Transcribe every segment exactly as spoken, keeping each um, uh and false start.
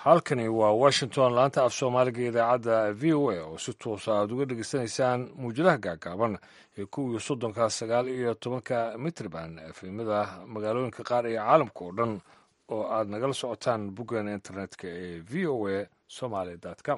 halkani waa washington laanta af soomaaliga idaacadda v o a oo si toosa aad uga dhegeysanaysaan muwjadaha gaagaaban ee kuw iyo soddonka sagaal iyo tobanka mitrban efemada magaalooyinka qaar iyo caalamka oo dhan oo aad nagala socotaan boggeena internetka ee v o a somaly com.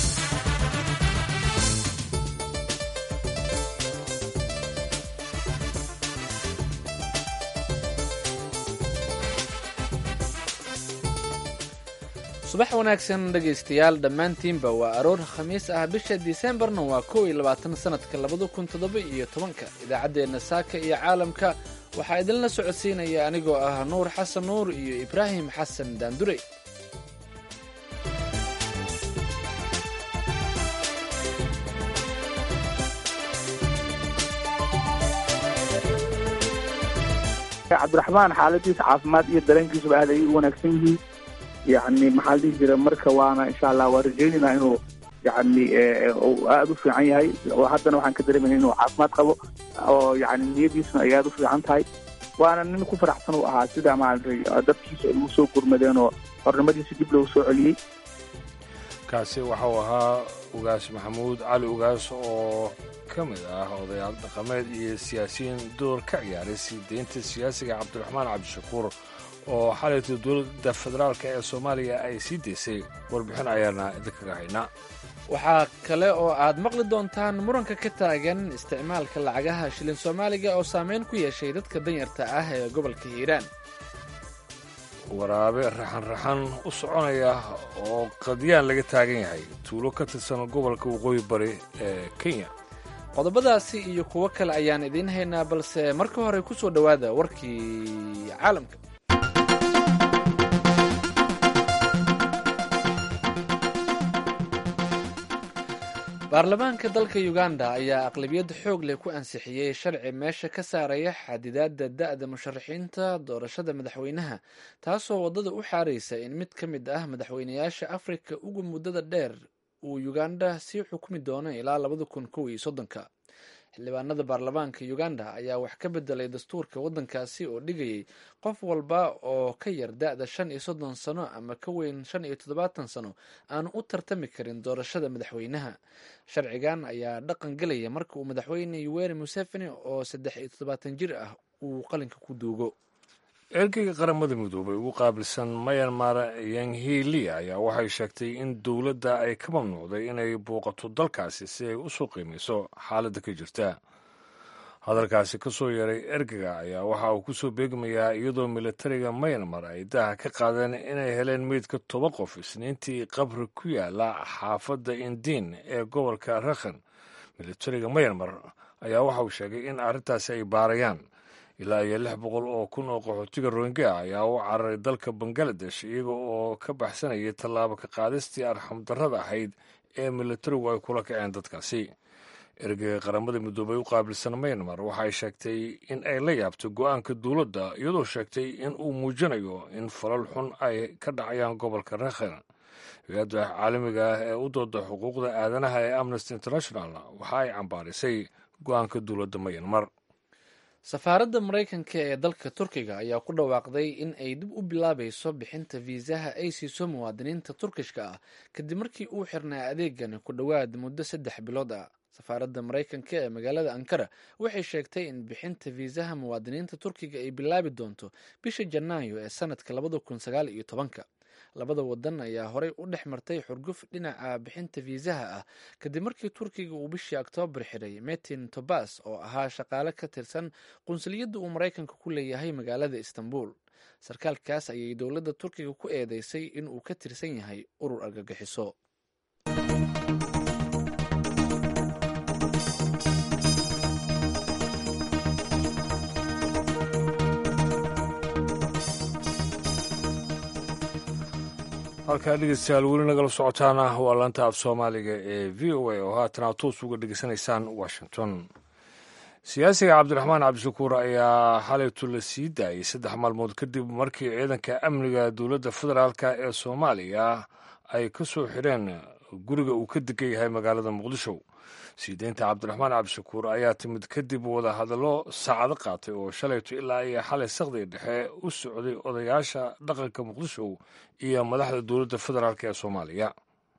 subax wanaagsan dhegaystayaal dhammaantiinba waa aroor khamiis ah bisha diseembarna waa kow iyo labaatan sanadka labada kun toddoba iyo tobanka idaacaddeenna saaka iyo caalamka waxaa idinla socodsiinaya anigoo ah nuur xasan nuur iyo ibraahim xasan daandurey. cabdiraxmaan xaaladiisa caafimaad iyo dareenkiisuba aad ayay u wanaagsan yihiin yani maxaa la dhihi jira marka waana insha allah waa rajeynayna inuu yani aada u fiican yahay oo haddana waxaan ka dareemayna inuu caafimaad qabo oo yani niyadiisuna ay aada u fiican tahay waana nin ku faraxsan uu ahaa sida maaragtay dadkiisa ay ugu soo gurmadeen oo hornimadiisa dib loogu soo celiyey. kaasi waxau ahaa ugaas maxamuud cali ugaas oo ka mid ah odayaal dhaqameed iyo siyaasiyiin door ka ciyaaray sii deynta siyaasiga cabdiraxmaan cabdishakuur oo xalayta dowladda federaalk ee soomaaliya ay sii daysay warbixin ayaana idinkaga haynaa. waxaa kale oo aad maqli doontaan muranka ka taagan isticmaalka lacagaha shilin soomaaliga oo saameyn ku yeeshay dadka danyarta ah ee gobolka hiiraan. waraabe raxan-raxan u soconaya oo qadyaan laga taagan yahay tuulo ka tirsan gobolka waqooyi bari ee kenya. qodobadaasi iyo kuwo kale ayaan idiin haynaa balse marka hore ku soo dhowaada warkii caalamka. baarlamaanka dalka uganda ayaa aqlabiyad xoog leh ku ansixiyey sharci meesha ka saaraya xadidaadda da'da musharaxiinta doorashada madaxweynaha taasoo waddada u xaaraysa in mid ka mid ah madaxweynayaasha afrika ugu muddada dheer uu uganda sii xukumi doono ilaa labada kun kow iyo soddonka. xildhibaanada baarlamaanka uganda ayaa wax ka bedelay dastuurka waddankaasi oo dhigayay qof walba oo ka yar da-da shan iyo soddon sano ama ka weyn shan iyo toddobaatan sano aanu u tartami karin doorashada madaxweynaha. sharcigan ayaa dhaqan gelaya marka uu madaxweyne yoweri museveni oo saddex iyo toddobaatan jir ah uu qalinka ku duugo. ergeyga qaramada midoobay ugu qaabilsan myanmar yanghili ayaa waxay sheegtay in dowladda ay ka mamnuucday inay booqato dalkaasi si ay u soo qiimayso xaaladda ka jirta. hadalkaasi ka soo yeeray ergeyga ayaa waxa uu ku soo beegmayaa iyadoo militariga myanmar ay daha ka qaadeen inay heleen meydka toban qof isniintii qabri ku yaala xaafadda indiin ee gobolka rakhan. militariga myanmar ayaa waxa uu sheegay in arrintaasi ay baarayaan. ilaa iyo lix boqol oo kun oo qaxootiga rohingya ayaa u cararay dalka bangaladesh iyaga oo ka baxsanayay tallaabo ka qaadistii arxamdarrada ahayd ee militarigu ay kula kaceen dadkaasi. ergeyga qaramada midoobay u qaabilsan myanmar waxay sheegtay in ay la yaabto go-aanka dowladda iyadoo sheegtay in uu muujinayo in falal xun ay ka dhacayaan gobolka rakhan. hay-adda caalamiga ah ee u dooda xuquuqda aadanaha ee amnesty international waxa ay cambaarisay go-aanka dowladda myanmar. safaaradda maraykanka ee dalka turkiga ayaa ku dhawaaqday in ay dib u bilaabayso bixinta fiisaha ay siiso muwaadiniinta turkishka ah kadib markii uu xirnaa adeegan ku dhowaad muddo saddex bilood ah. safaaradda maraykanka ee magaalada ankara waxay sheegtay in bixinta fiisaha muwaadiniinta turkiga ay bilaabi doonto bisha janaayo ee sanadka labada kun sagaal iyo tobanka. labada wadan ayaa horey u dhex martay xurguf dhinaca bixinta fiisaha ah kadib markii turkiga uu bishii oktoobar xiray metin tobas oo ahaa shaqaale ka tirsan qunsuliyadda uu maraykanka ku leeyahay magaalada istanbul. sarkaalkaas ayay dowladda turkiga ku eedeysay in uu ka tirsan yahay urur argagixiso. halkaa dhegeystayaal weli nagala socotaana waa laanta af soomaaliga ee v o a oo haatan aad toos uga dhegeysanaysaan washington. siyaasiga cabdiraxmaan cabdishakuur ayaa xalaytu la sii daayay saddex maalmood kadib markii ciidanka amniga dowladda federaalk ee soomaaliya ay ka soo xireen guriga uu ka degan yahay magaalada muqdisho. siideynta cabdiraxmaan cabdishakuur ayaa timid kadib wadahadallo saacado qaatay oo shalayto ilaa iyo xalay saqdiga dhexe u socday odayaasha dhaqanka muqdisho iyo madaxda dowladda federaalk ee soomaaliya.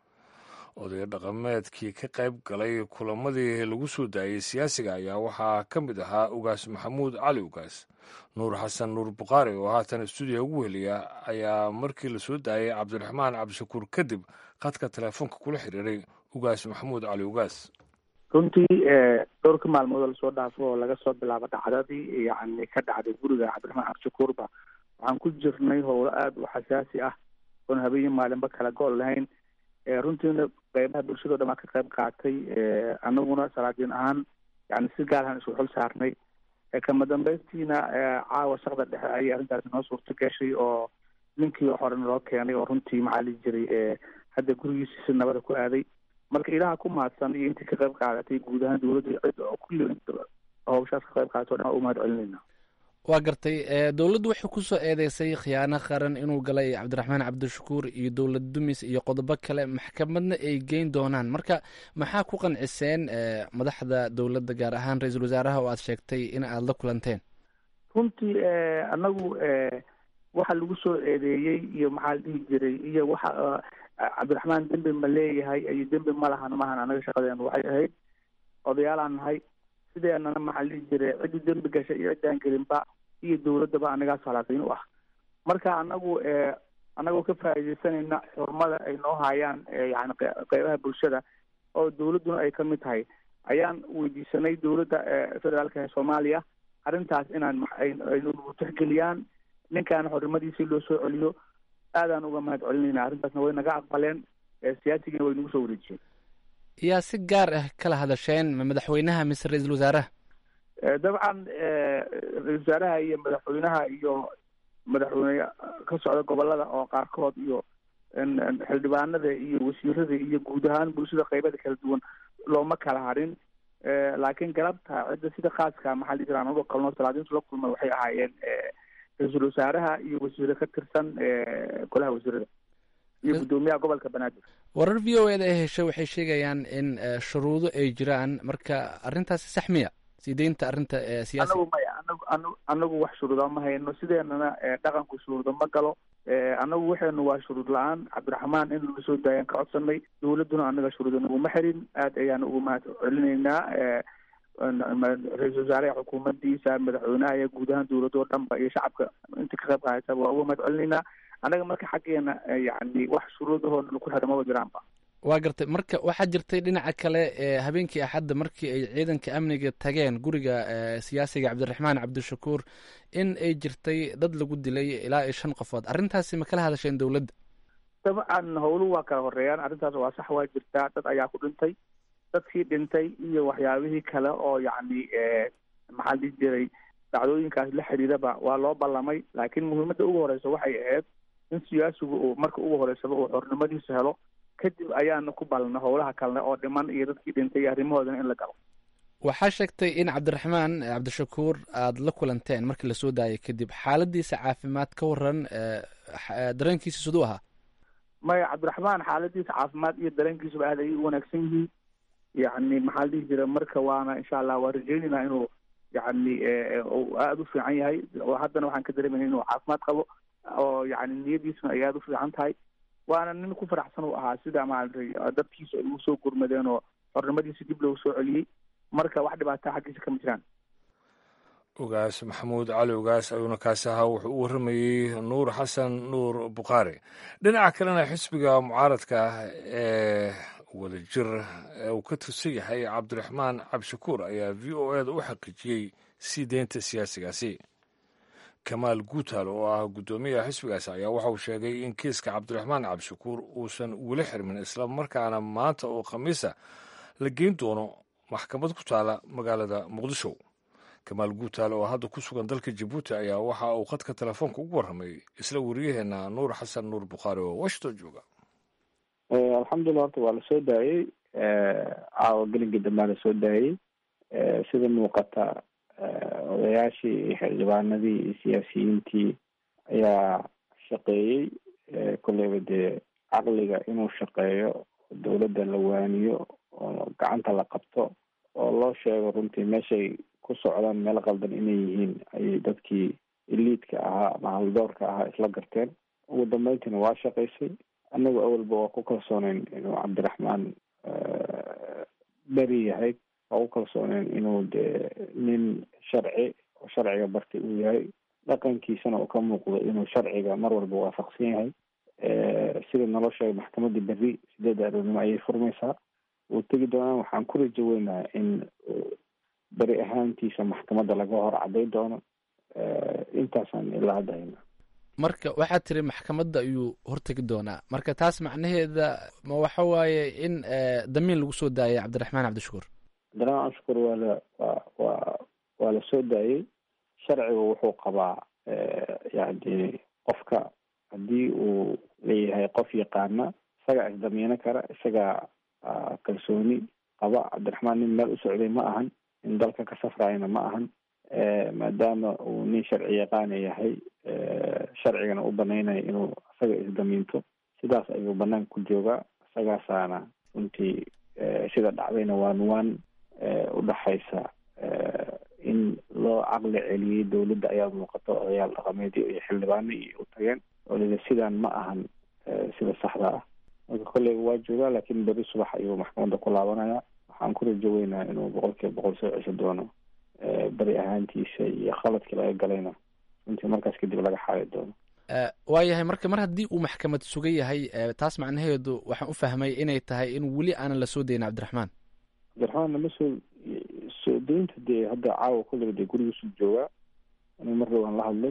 odaya dhaqameedkii ka qayb galay kulamadii lagu soo daayey siyaasiga ayaa waxaa ka mid ahaa ugaas maxamuud cali ugaas. nuur xasan nuur bukhaari oo haatan stuudiya ugu weliya ayaa markii la soo daayey cabdiraxmaan cabdishakuur kadib khadka teleefoonka kula xiriiray ugaas maxamuud cali ugaas. runtii dhowrka maalmood oo lasoo dhaafo oo laga soo bilaabo dhacdadii yani ka dhacday guriga cabdiraxmaan cabdishakuurba waxaan ku jirnay howlo aada u xasaasi ah oon habeenyo maalinba kala go' lahayn. runtiina qeybaha bulshado dhan baa ka qayb qaatay, anaguna salaadiin ahaan yani si gaarahaan isku xul saarnay. kama dambeyntiina caawa shaqda dhexe ayay arrintaasi noo suurto gashay oo ninkii horena loo keenay oo runtii maxaa lihi jiray hadda gurigiisi si nabada ku aaday. marka ilaha ku mahadsan iyo intii ka qayb qaadatay guud ahaan dowladda cid oo kulli hawshaas ka qayb qaadato o dhan waa u mahad celinayna. waa gartay dowladdu waxay ku soo eedeysay khiyaano qaran inuu galay cabdiraxmaan cabdishakuur iyo dowlad dumis iyo qodobo kale maxkamadna ay geyn doonaan. marka maxaa ku qanciseen madaxda dowladda gaar ahaan ra-iisul wasaaraha oo aad sheegtay in aada la kulanteen? runtii anagu waxa lagu soo eedeeyey iyo maxaa la dhihi jiray iyo waxa cabdiraxmaan dembi ma leeyahay iyo dembi ma lahan maahan anaga shaqadeenu waxay ahayd odayaalaan nahay sideenana maxaa la dhihi jiray ciddii dembi gashay iyo ciddaan gelinba iyo dowladdaba anagaas halaatayn u ah. marka anagu anagoo ka faa'iidaysanayna xurmada ay noo hayaan yani qeybaha bulshada oo dowladduna ay ka mid tahay ayaan weydiisanay dowladda federaalka ee soomaaliya arrintaas inaan aynu tixgeliyaan ninkaan xornimadiisii loo soo celiyo. aadaan uga mahad celinayna arrintaasna way naga aqbaleen, siyaasigina way nagu soo wareejiyeen. yaa si gaar ah kala hadasheen ma madaxweynaha mise ra-iisul wasaaraha? dabcan ra-isul wasaaraha iyo madaxweynaha iyo madaxweyne ka socda gobolada oo qaarkood iyo xildhibaanada iyo wasiirada iyo guud ahaan bulshada qeybada kala duwan looma kala harin. laakiin galabta cidda sida khaaska maxaa la jira anagoo qalno salaadiintu la kulmay waxay ahaayeen ra-iisul wasaaraha iyo wasiire ka tirsan golaha wasiirada iyo guddoomiyaha gobolka banaadir. warar v o eda ay heshay waxay sheegayaan in shuruudo ay jiraan, marka arrintaasi sax miya sii deynta arrinta siyaasi? anagu maya anagu anagu anagu wax shuruuda ma hayno, sideenana dhaqanku shuruudo ma galo. anagu waxaynu waa shuruud la-aan. cabdiraxmaan in laga soo daayaan ka codsanay, dowladduna anaga shuruuda naguma xirin. aad ayaan ugu mahad celinaynaa ra-iisul wasaaraha xukuumaddiisa, madaxweynaha iyo guud ahaan dowladda oo dhanba iyo shacabka inta ka qayb qaadata waa uga mahad celinaynaa. anaga marka xaggeena yani wax shuruudahoo laku xidha maba jiraanba. waa gartay. marka waxaa jirtay dhinaca kale habeenkii axadda markii ay ciidanka amniga tageen guriga siyaasiga cabdiraxmaan cabdishakuur in ay jirtay dad lagu dilay ilaa iyo shan qofood. arrintaasi ma kala hadasheen dowladda? dabcan howluhu waa kala horeeyaan. arrintaas waa sax, waa jirtaa dad ayaa ku dhintay. dadkii dhintay iyo waxyaabihii kale oo yacni maxaa la dhihi jiray dhacdooyinkaas la xidhiidaba waa loo ballamay. laakiin muhiimadda ugu horeysa waxay ahayd in siyaasigu uu marka ugu horeysaba uu xornimadiisa helo, kadib ayaana ku balna howlaha kalene oo dhiman iyo dadkii dhintay iyo arrimahoodana in la galo. waxaa sheegtay in cabdiraxmaan cabdishakuur aada la kulanteen markii lasoo daayay kadib. xaaladiisa caafimaad ka waran, dareenkiisa siduu ahaa? maya, cabdiraxmaan xaaladiisa caafimaad iyo dareenkiisuba aad ayay u wanaagsan yihiin. yani maxaa la dhihi jira marka waana insha allah waa rajeynayna inuu yani aada u fiican yahay. haddana waxaan ka dareemayna inuu caafimaad qabo oo yani niyadiisuna ay aada u fiican tahay. waana nin ku faraxsan uu ahaa sida maaragtay dadkiisa ay ugu soo gurmadeen oo xornimadiisa dib loogu soo celiyey. marka wax dhibaataa xaggiisa kama jiraan. ugaas maxamuud cali ugaas ayuuna kaasi ahaa wuxuu u warramayey nuur xasan nuur bukhaari. dhinaca kalena xisbiga mucaaradka ah ee wadajir ee uu ka tirsan yahay cabdiraxmaan cabdishakuur ayaa v o eda u xaqiijiyey sii deynta siyaasigaasi. kamaal guutaal oo ah guddoomiyaha xisbigaasi ayaa waxa uu sheegay in kiiska cabdiraxmaan cabdishakuur uusan weli xirmin, isla markaana maanta oo khamiisa la geyn doono maxkamad ku taala magaalada muqdisho. kamaal guutaal oo hadda ku sugan dalka jabuuti ayaa waxa uu khadka telefoonka ugu warramay isla wariyaheena nuur xasan nuur bukhaari oo washington jooga. alxamdulillah horta waa lasoo daayey caawa gelinkii dambaa lasoo daayey. sida muuqata odayaashii iyo xildhibaanadii iyo siyaasiyiintii ayaa shaqeeyey. kolleyba dee caqliga inuu shaqeeyo, dowladda la waaniyo oo gacanta la qabto oo loo sheego runtii meeshay ku socdaan meel qaldan inay yihiin ayay dadkii iliidka ahaa ama haldoorka ahaa isla garteen ugu dambeyntiina waa shaqaysay anagu awalba waa ku kalsooneyn inuu cabdiraxmaan beri yahay waa ku kalsooneyn inuu dee nin sharci oo sharciga bartay uu yahay dhaqankiisana uu ka muuqdo inuu sharciga mar walba waafaqsan yahay sida naloo sheegay maxkamadii berri sideedda aroornimo ayay furmaysaa wuu tegi doonaan waxaan ku rajo weynaa in beri ahaantiisa maxkamadda laga hor caday doono intaasaan ilaa hadda hayna marka waxaad tiri maxkamadda ayuu hortegi doonaa marka taas macnaheeda ma waxa waaye in damiin lagu soo daayay cabdiraxmaan cabdishakuur cabdiraxmaan cabdishakuur waa la waa waa waa la soo daayey sharciga wuxuu qabaa yani qofka haddii uu leeyahay qof yaqaana isagaa isdamiino kara isagaa kalsooni qaba cabdiraxmaan nin meel u socday ma ahan in dalka ka safrayana ma ahan maadaama uu nin sharci yaqaana yahay sharcigana u banaynayo inuu isaga isdamiinto sidaas ayuu banaanka ku joogaa isagaasaana runtii sida dhacdayna waa nuwaan udhaxaysa in loo caqli celiyey dawladda ayaa muuqato odayaal dhaqameedii iyo xildhibaano iyo u tageen oo lida sidaan ma ahan sida saxda ah marka kolleyga waa joogaa laakiin beri subax ayuu maxkamadda ku laabanaya waxaan ku rajo weynaa inuu boqol kiiba boqol soo cesho doono beri ahaantiisa iyo khaladkii laga galayna runtii markaas kadib laga xaali doono waayahay marka mar haddii uu maxkamad sugan yahay taas macnaheedu waxaan u fahmay inay tahay in weli aanan la soo dayin cabdiraxmaan cabdiraxmaan lama soo soo daynta dee hadda caawa kulleba dee gurigiisu joogaa anigu mar dhowaan la hadlay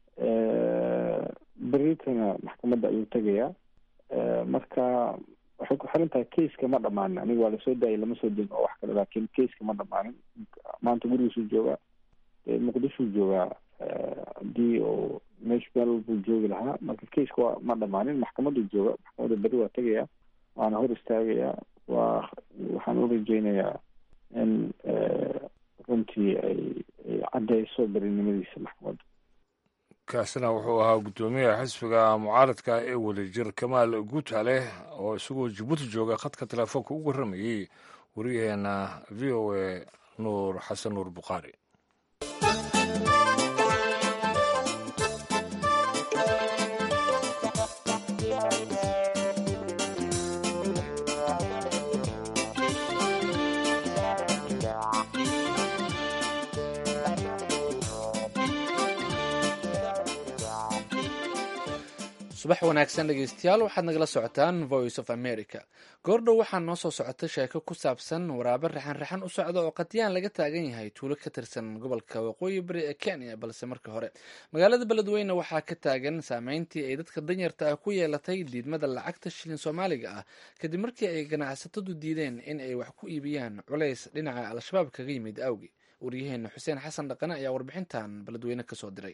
beritana maxkamadda ayuu tegayaa marka waxay ku xiran tahay kaiska ma dhamaanin aniga waa lasoo daayay lama soo dayin oo wax kale laakin kaiska ma dhamaanin maanta gurigiisuu joogaa dee muqdishuu joogaa haddii oo meesha meel walbuu joogi lahaa marka kaiska waa ma dhamaanin maxkamaddu jooga maxkamadda beri waa tegayaa waana hor istaagayaa waa waxaan u rajeynayaa in runtii ay ay caddeyso berinimadiisa maxkamadda kaasina wuxuu ahaa guddoomiyaha xisbiga mucaaradka ee wadajir kamaal guutale oo isagoo jabuuti jooga khadka telefoonka ugu warramayey wariyaheena v o a nuur xasan nuur bukhaari subax wanaagsan dhegeystayaal waxaad nagala socotaan voice of america goordhow waxaa noo soo socota sheeko ku saabsan waraabe raxan raxan u socda oo qadyaan laga taagan yahay tuulo ka tirsan gobolka waqooyi bari ee kenya balse marka hore magaalada beledweyne waxaa ka taagan saameyntii ay dadka danyarta ah ku yeelatay diidmada lacagta shilin soomaaliga ah kadib markii ay ganacsatadu diideen in ay wax ku iibiyaan culays dhinaca al-shabaab kaga yimid awgi waryaheena xuseen xasan dhaqane ayaa warbixintan beledweyne kasoo diray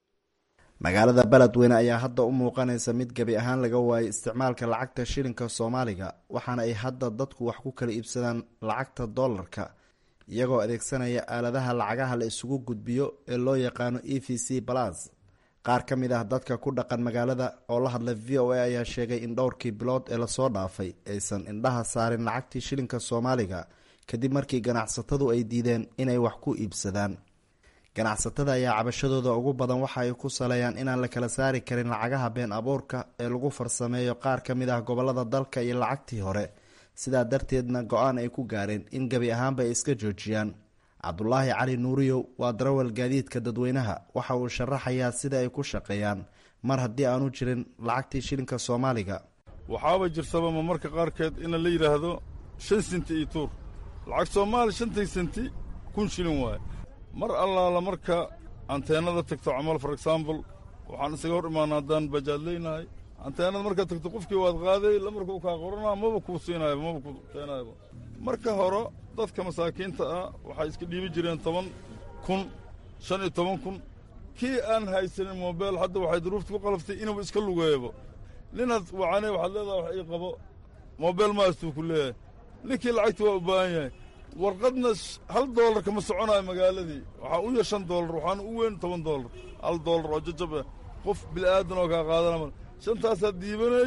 magaalada beledweyne ayaa hadda u muuqanaysa mid gebi ahaan laga waayay isticmaalka lacagta shilinka soomaaliga waxaana ay hadda dadku wax ku kala iibsadaan lacagta doolarka iyagoo adeegsanaya aaladaha lacagaha la isugu gudbiyo ee loo yaqaano e v c plus qaar ka mid ah dadka ku dhaqan magaalada oo la hadlay v o a ayaa sheegay in dhowrkii bilood ee lasoo dhaafay aysan indhaha saarin lacagtii shilinka soomaaliga kadib markii ganacsatadu ay diideen inay wax ku iibsadaan ganacsatada ayaa cabashadooda ugu badan waxa ay ku saleeyaan inaan la kala saari karin lacagaha been abuurka ee lagu farsameeyo qaar ka mid ah gobolada dalka iyo lacagtii hore sidaa darteedna go-aan ay ku gaareen in gebi ahaanba ay iska joojiyaan cabdulaahi cali nuuriyow waa darawal gaadiidka dadweynaha waxa uu sharaxayaa sida ay ku shaqeeyaan mar haddii aanu jirin lacagtii shilinka soomaaliga waxaaba jirsaba ma marka qaarkeed ina la yidhaahdo shan senti iyo tuur lacag soomaali shantay senti kun shilin waaye mar allaala marka anteenada tagto camal for example waxaan isaga hor imaana haddaan bajaad leynahay anteenada markaad tagto qofkii waad qaaday lamarkuu kaa qoranaa maba kuu siinaayaba maba ku keenaayaba marka hore dadka masaakiinta ah waxay iska dhiibi jireen toban kun shan iyo toban kun kii aan haysanin moobeel hadda waxay duruufta ku qalaftay inuuba iska lugeeyabo ninaad wacane waxaad leedaha wax ii qabo moobeel maastuu ku leeyahay ninkii lacagta waa u baahan yahay warqadna hal doolar kama soconayo magaaladii waxaa u yar shan doolar waxaana u weyn toban doolar hal doolar oo jajab ah qof bila'aadan oo kaa qaadana mal shantaasaad diibanay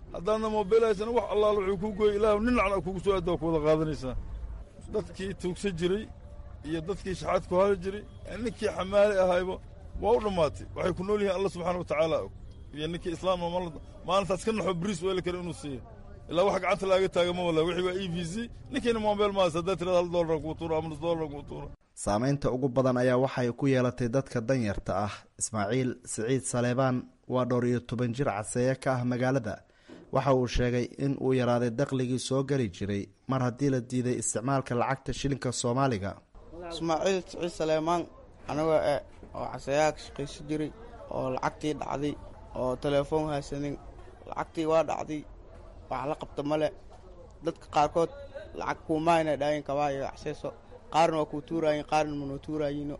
haddaadna moobeel haysana wax allaal wuxuu kuu gooyay ilaah ninacna kugu soo aadda waa ku wada qaadanaysaa dadkii tuugsan jiray iyo dadkii shaxaad ku hali jiray ninkii xamaali ahayba waa u dhammaatay waxay ku nool yihiin alla subxaana wa tacaala og iyo ninkii islaamma maalintaas ka naxo bariis weeli kara inuu siiyo ilaa wax gacanta laaga taaga ma wala wixii waa e v c ninkiina moobeel maas haddaa tirada hal doolar kuu tuura ama nus doolar kuu tuura saamaynta ugu badan ayaa waxay ku yeelatay dadka danyarta ah. ismaaciil siciid saleebaan waa dhowr iyo toban jir caseeye ka ah magaalada. waxa uu sheegay in uu yaraaday dakhligii soo geli jiray mar haddii la diiday isticmaalka lacagta shilinka soomaaliga. ismaaciil siciid saleebaan anagoo eh oo caseeyaha ka shaqaysan jiray oo lacagtii dhacday oo telefoon haysanin lacagtii waa dhacday wax la qabta male. dadka qaarkood lacag kuumaayna dhaayin kabaayo acseeso qaarna waa kuu tuuraayin qaarna manoo tuuraayino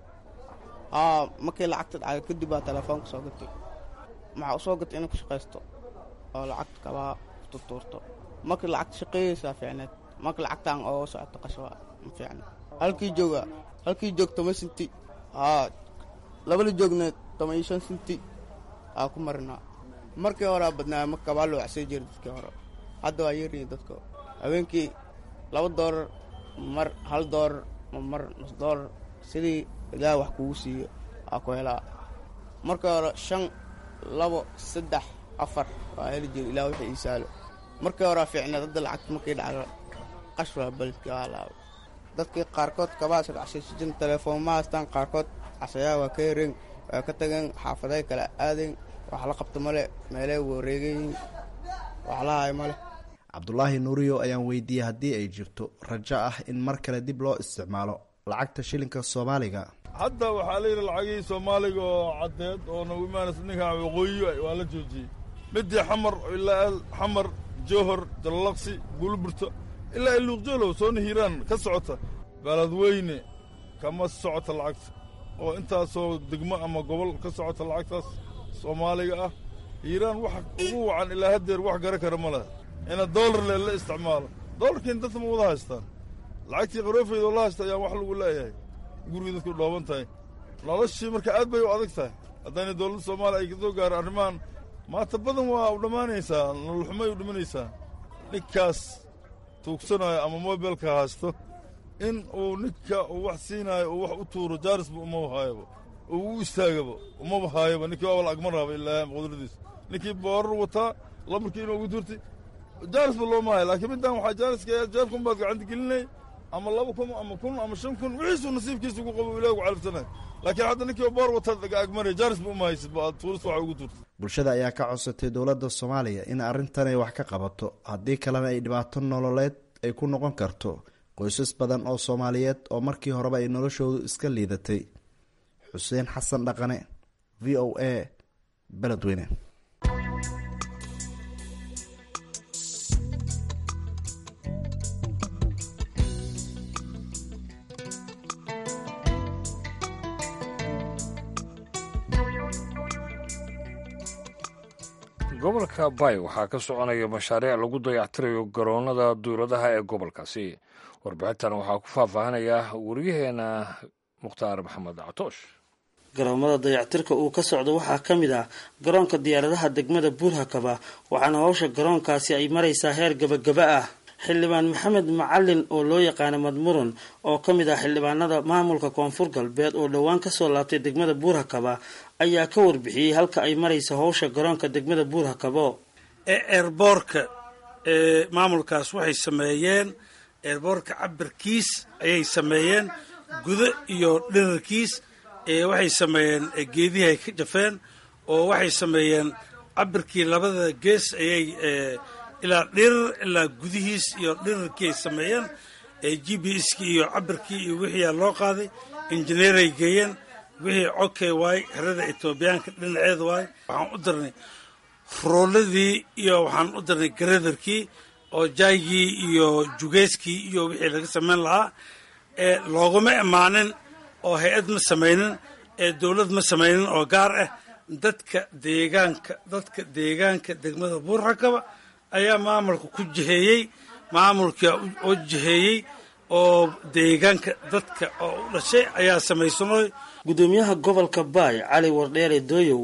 aa markii lacagta dhacday kadib baa telefoonka soo gatay maxaa u soo gatay inay ku shaqaysto oo lacagta kabaa tutuurto markii lacagta shaqeeyeysaa fiicneed markii lacagtaan oo socoto qashwa ma fiicna halkii jooga halkii joog toban sinti aa labada joogna toban iyo shan sinti aa ku marinaa markii horaa badnaa ma kabaa loo cagsay jira dadkii hore hadda waa yeeriyin dadka habeenkii laba doolar mar hal doolar mar nus doolar sidii ilaah wax kugu siiyo aa ku helaa markii hore shan labo saddex afar waa heli jira ilaah wixii ii saalo markii horaa fiicneed hadda lacagta markii dhacda qash waa baledka waa laaba dadkii qaarkood kabaasa cagsaysijan telefoon ma haystaan qaarkood casayaa waa ka hereen waa ka tageen xaafaday kala aadeen wax la qabta male meelay wareegayiin wax la haay male. cabdulaahi nuuriyo ayaan weydiiyey haddii ay jirto rajo ah in mar kale dib loo isticmaalo lacagta shilinka soomaaliga. hadda waxaa layidhi lacagihii soomaaliga oo caddeed oo nagu imaanaysa ninka waqooyi waa la joojiyey midii xamar ilaa xamar jowhar jallaqsi guluburto ilaa iluuqjoolow soona hiiraan ka socota baladweyne kama socota lacagta oo intaasoo degmo ama gobol ka socota lacagtaas soomaaliga ah. hiiraan wax ugu wacan ilaa haddeer wax gara kara ma leha ina doolar le la isticmaalo doolarkiina dadka ma wada haystaan lacagtii qaroofeeda oo la haysta ayaan wax lagu leeyahay gurigii dadku dhooban tahay noloshii marka aad bay u adag tahay haddayna dowladda soomaaliya ay kasoo gaaro arrimahan maanta badan waa u dhammaanaysaa nololxumay u dhimanaysaa. ninkaas tuugsanayo ama mobilka haysto in uu ninka uu wax siinaayo uu wax u tuuro jaarisba umaba haayaba uu u istaagaba umaba haayaba ninkii waaba lacag ma raaba ilaa qudradiisa ninkii boorar wataa lamarkii inuu ugu tuurtay jaarisba looma hayo laakiin middan waxaa jaariska jeebkun baad gacanta gelinay ama laba kun ama kun ama shan kun wixiisuu nasiibkiisa ugu qabo ilaah ugu califsanay laakiin hadda ninkii boor wataad agmaraya jaarisba uma haysid ba aad tuuris waxa ugu tuurtay. bulshada ayaa ka codsatay dowladda soomaaliya in arrintan ay wax ka qabato haddii kalena ay dhibaato nololeed ay ku noqon karto qoysas badan oo soomaaliyeed oo markii horeba ay noloshoodu iska liidatay. xuseen xasan dhaqane v o a beledweyne. gobolka bay waxaa ka soconaya mashaariic lagu dayactirayo garoonnada duuladaha ee gobolkaasi. warbixintan waxaa ku faahfaahinaya wariyaheena mukhtaar maxamed catoosh. garoomada dayactirka uu ka socdo waxaa ka mid ah garoonka diyaaradaha degmada buurhakaba waxaana howsha garoonkaasi ay maraysaa heer gabagaba ah. xildhibaan maxamed macalin oo loo yaqaana madmuran oo ka mid ah xildhibaanada maamulka koonfur galbeed oo dhowaan kasoo laabtay degmada buurhakaba ayaa ka warbixiyey halka ay maraysa howsha garoonka degmada buurhakabo. eerboorka ee maamulkaas waxay sameeyeen eerboorka cabirkiis ayay sameeyeen gudo iyo dhirarkiis waxay sameeyeen geedihi ay ka jafeen oo waxay sameeyeen cabirkii labada gees ayay ilaa dhirar ilaa gudihiis iyo dhirarkii ay sameeyeen g b skii iyo cabirkii iyo wixii loo qaaday injineeray geeyeen wixii codkay waay xerada etoobiyaanka dhinaceeda waay waxaan u dirnay rooladii iyo waxaan u dirnay garadarkii oo jaygii iyo jugeyskii iyo wixii laga samayn lahaa ee looguma imaanin oo hay-ad ma samaynin ee dowlad ma samaynin oo gaar ah dadka deegaanka dadka deegaanka degmada buurhakaba ayaa maamulka ku jiheeyey maamulka oo jiheeyey oo deegaanka dadka oo u dhashay ayaa samaysanooy. gudoomiyaha gobolka baay cali wardheere dooyow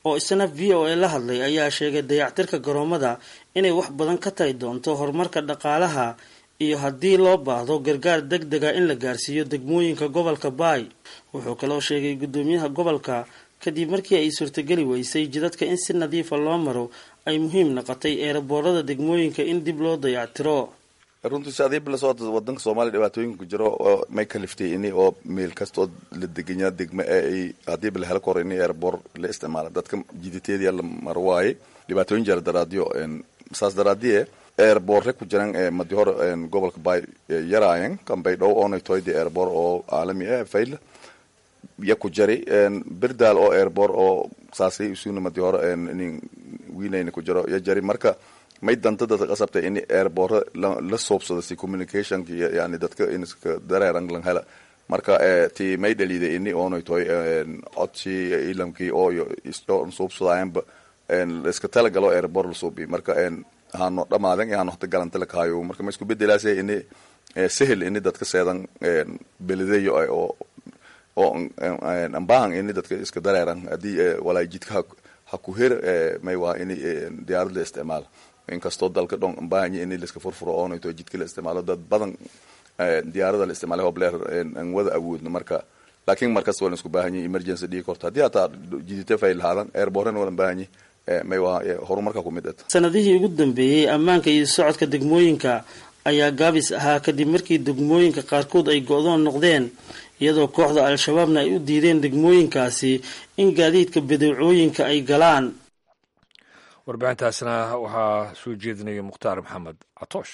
oo isna v o a la hadlay ayaa sheegay dayactirka garoomada inay wax badan ka tari doonto horumarka dhaqaalaha iyo haddii loo baahdo gargaar deg dega in la gaarsiiyo degmooyinka gobolka baay. wuxuu kaloo sheegay guddoomiyaha gobolka kadib markii ay suurtageli weysay jidadka in si nadiifa loo maro ay muhiim noqotay eeraboorada degmooyinka in dib loo dayactiro. runtii saadii bila soo wadanka Soomaaliya dhibaatooyin ku jiro oo may kaliftay in oo meel kasto la deganyaa degmo ay hadii bila hal korin eeraboor la isticmaalo dadka jiditeedii la marwaay dhibaatooyin jar daraadiyo in saas daraadiye eeraboor ku jiraan ee madi hor gobolka Bay yaraayan kan bay dhow oo toydi eeraboor oo caalami ah fayl ya ku jari birdaal oo eeraboor oo saasay isuuna madi hor in wiilayna ku jiro ya jari marka may danta dadka qasabtay in eeraboor la soobsado si communication yani dadka in iska dareeran lan hela marka ti may dhaliiday in oo toy codsi ilamkii oo isto soobsadayba en iska tala galo eeraboor la soobi marka en haano dhamaadan yaano hada galanta la kaayo marka ma isku bedelaasay in sahel in dadka seedan belidayo oo oo ambaan in dadka iska dareeran hadii walaa jidka ha ku heer may waa in diyaarad la isticmaalo inkastoo dalka dhan ambaan in la iska furfuro oo inta jidka la isticmaalo dad badan diyaarada la isticmaalo oo bleer aan wada awoodno marka laakiin markaas waa isku baahan yahay emergency dhig korta hadii aad jidita fayl haadan airborne wala baahan yahay may waa horumarka ku mid ah. sanadihii ugu dambeeyay ammaanka iyo socodka degmooyinka ayaa gaabis ahaa kadib markii degmooyinka qaarkood ay go'doon noqdeen iyadoo kooxda al-shabaabna ay u diideen degmooyinkaasi in gaadiidka badeecooyinka ay galaan. warbaahintaasna waxaa soo jeedinaya mukhtaar maxamed catoosh.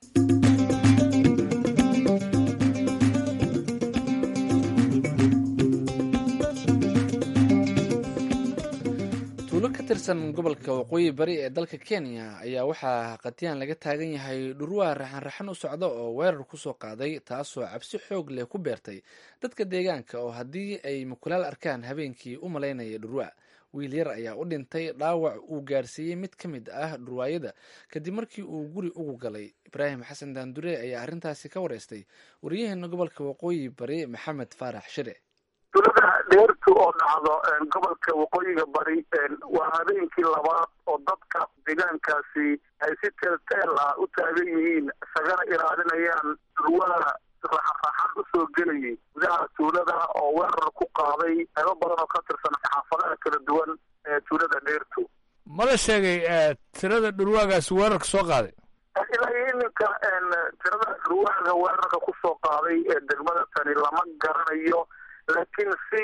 tuulo ka tirsan gobolka waqooyi bari ee dalka Kenya ayaa waxaa qatiyaan laga taagan yahay dhurwaa raxan-raxan u socda oo weerar ku soo qaaday taasoo cabsi xoog leh ku beertay dadka deegaanka oo haddii ay mukulaal arkaan habeenkii u malaynaya dhurwaa. wiil yar ayaa u dhintay dhaawac uu gaarsiiyey mid ka mid ah dhurwaayada kadib markii uu guri ugu galay. ibraahim xasan daandure ayaa arrintaasi ka wareystay wariyaheena gobolka waqooyi bari maxamed faarax shire. tuulada dheertu oo dhacdo gobolka waqooyiga bari waa habeenkii labaad oo dadka deegaankaasi ay si teelteel ah u taagan yihiin isagana ilaalinayaan dhurwaa raxan u soo gelayay gudaha tuulada oo weerar ku qaaday qaybo badan oo ka tirsan xaafadaha kala duwan ee tuulada dheertu. ma la sheegay tirada dhurwaagaas weerarka soo qaaday? ilaa iminka tirada dhurwaaga weerarka ku soo qaaday ee degmada tani lama garanayo laakiin si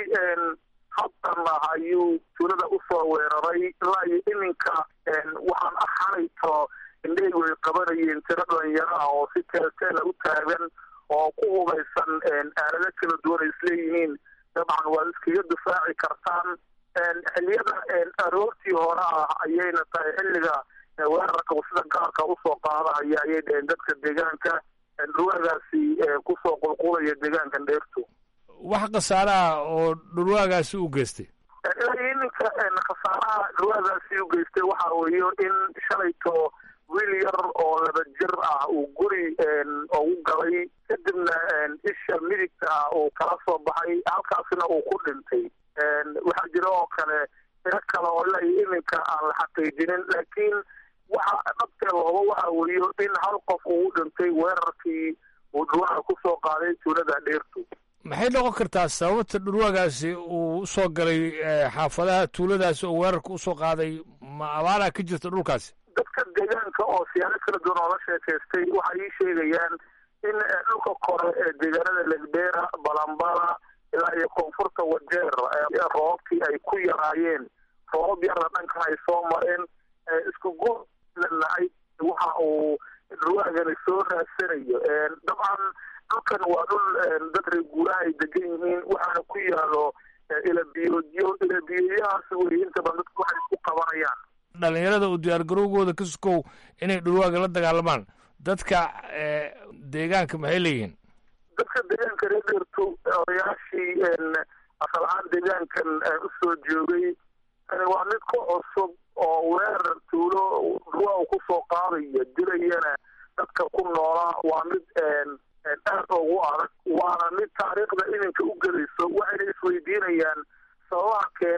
habtan ah ayuu tuulada usoo weeraray ilaa iyo iminka waxaan axanayto indhey way qabanayeen tiro dhalinyaro ah oo si teelteela u taagan oo ku hubaysan aalado kala duwan ay isleeyihiin dabcan waad iskaga difaaci kartaan. xilliyada aroortii hore ah ayayna tahay xilliga weerarka sida gaarka usoo qaadahaya ayay dhaheen dadka deegaanka dhurwaagaasi kusoo qulqulaya deegaankan dheertu. wax khasaaraha oo dhurwaagaasi u geystay? ilaa iminka khasaaraha dhurwaagaasi u geystay waxa weeyo in shalayto wiil yar oo laba jir ah uu guri ugu galay kadibna isha midigta ah uu kala soo baxay halkaasina uu ku dhintay. waxaa jira oo kale tiro kale oo ilaa iyo iminka aan la xaqiijinin laakiin waxa dhabtee looba waxa weeyo in hal qof uu dhintay weerarkii uu dhurwaaga kusoo qaaday tuulada dheertu. maxay noqon kartaa sababta dhurwaagaasi uu usoo galay xaafadaha tuuladaasi oo weerarka usoo qaaday? ma abaaraa ka jirta dhulkaasi? dadka deegaanka oo siyaalo kala duwan oo la sheekaystay waxay ii sheegayaan in dhulka kore ee deegaanada legbeera balambala ilaa iyo koonfurta wajeer roobabkii ay ku yaraayeen roobab yarna dhankan ay soo mareen isku guur la nacay waxa uu dhurwaagani soo raadsanayo. dabcan dhulkan waa dhul dad reer guuraha ay degan yihiin waxaana ku yaalo ilabiyoodyo ilabiyoodyahaas wey inta badan dadku waxay isku qabanayaan. dhalinyarada u diyaargarowgooda ka sukow inay dhurwaaga la dagaalamaan dadka deegaanka maxay leeyihiin? dadka deegaanka reer dheertu odayaashii asal ahaan deegaankan usoo joogay waa mid ku cusub oo weerar tuulo dhurwaa ku soo qaadaya dilayana dadka ku noolaa waa mid aad ugu adag waana mid taariikhda iminka u gelayso waxayna isweydiinayaan sababaha keenay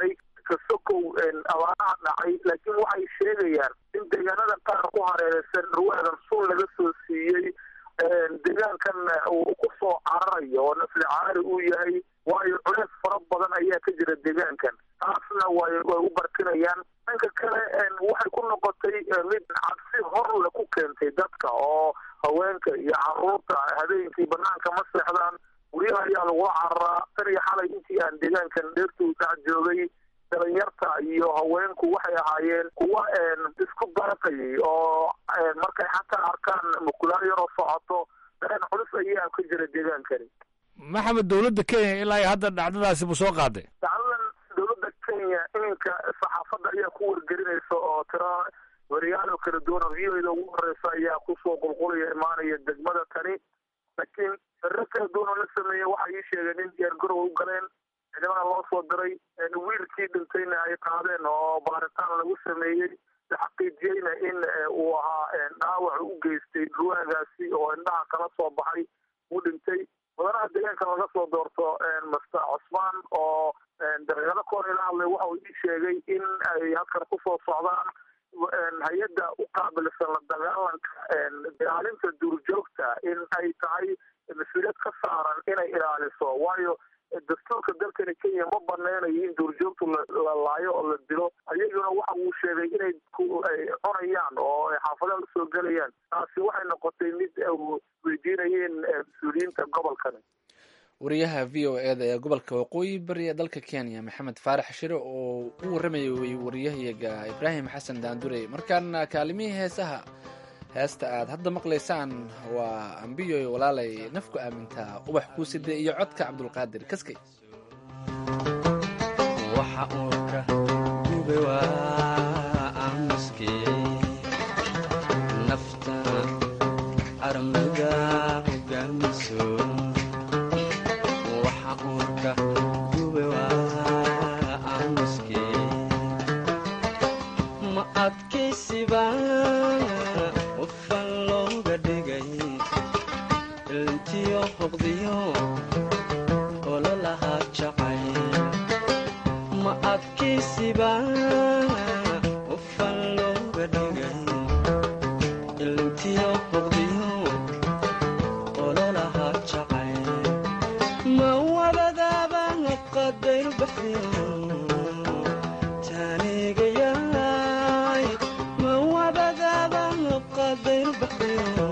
kasokow abaaraha dhacay laakiin waxay sheegayaan in deegaanada qaar ku hareereysan ruwaadan sun laga soo siiyey deegaankan uu ku soo cararayo oo nafli caari uu yahay waayo culeys fara badan ayaa ka jira deegaankan taasna way way u barkinayaan dhanka kale waxay ku noqotay mid cabsi hor le ku keentay dadka oo haweenka iyo caruurta habeenkii banaanka ma seexdaan guryaha ayaa lagula cararaa tan iyo xalay intii aan deegaankan dheertuu dhac joogay dhalinyarta iyo haweenku waxay ahaayeen kuwa isku baratayay oo markay xataa arkaan mukulaal yaroo socoto dareen culus ayaa ka jira deegaankani maxamed dowladda kenya ilaa hadda dhacdadaasi bu soo qaaday dhacdadan dowladda kenya iminka saxaafadda ayaa ku wargelinaysa oo tira wariyaal kala duwan v o da ugu horeysa ayaa kusoo qulqulaya imaanaya degmada tani laakiin sare kala duwan oo la sameeyey waxay ii sheegeen in diyaargarow u galeen ciidamada loo soo diray wiilkii dhintayna ay qaadeen oo baaritaan lagu sameeyey la xaqiijiyeyna in uu ahaa dhaawac u geystay ruwaagaasi oo indhaha kala soo baxay uu dhintay mudanaha deegaanka laga soo doorto master cusmaan oo dareero koor ila hadlay waxa uu ii sheegay in ay halkan kusoo socdaan hay-adda u qaabilsan la dagaalanka ilaalinta duurjoogta in ay tahay mas-uuliyad ka saaran inay ilaaliso waayo dastuurka dalkani kenya ma baneynayo in duurjoogtu la laayo oo la dilo ayaguna waxa uu sheegay inay cunayaan oo ay xaafadaha usoo gelayaan taasi waxay noqotay mid weydiinayeen mas-uuliyiinta gobolkani wariyaha v o e da ee gobolka waqooyi bari ee dalka kenya maxamed faarax shire oo u waramayay wariyahayaga ibraahim xasan daandurey markaana kaalimihii heesaha heesta aad hadda maqlaysaan waa ambiyoy walaalay nafku aamintaa ubax kuu side iyo codka cabdulqaadir kaskay waxa uu ka gube waa aamuskii nafta armida hogaamiso waxa uu ka gube waa aamuskii ma adkaysiba ololahaa jacay ma adkaysiba ufan looga dhigay ilintiyo hoqdiyo ololahaa jacay ma wabadaaba qadayru baxdiyo taanigayaay ma wabadaaba qadayru baxdiyo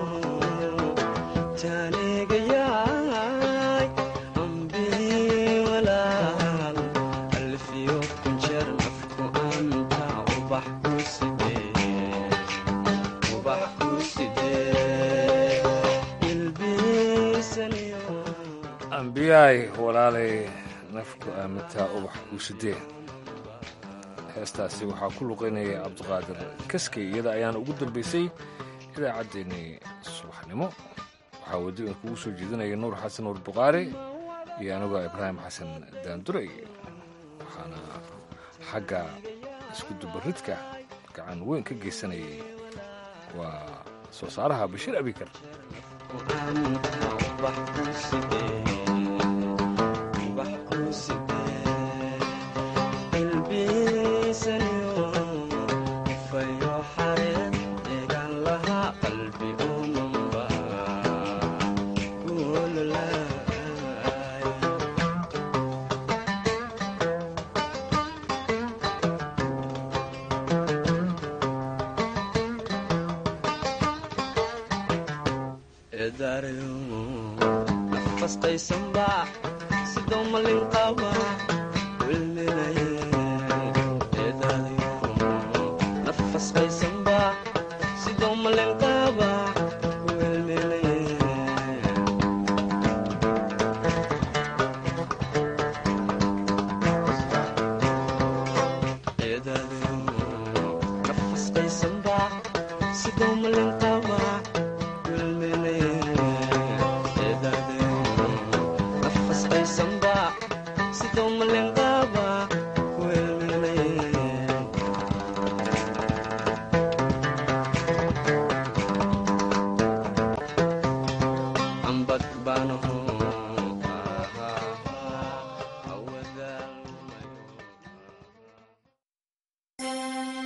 taanigayaay ambii walaal alfiyo kunjeer nafku anta ubax ku sidee ubax ku sidee ilbiisaniyo ambiyaay walaalay nafku aamintaa ubax ku sidee heestaasi waxaa ku luqaynaya cabdiqaadir kaskay iyada ayaana ugu dambaysay idaacaddeenii subaxnimo waxaa waddo kugu soo jeedinaya nuur xasan nuur buqaari iyo anigoo ibraahim xasan daanduray waxaana xagga isku dubaridka gacan weyn ka geysanayay waa soo saaraha bashiir abikar nafastaysanba sidoo malin qaba nafastaysanba sidoo malin qaba nafastaysanba sidoo malin qaba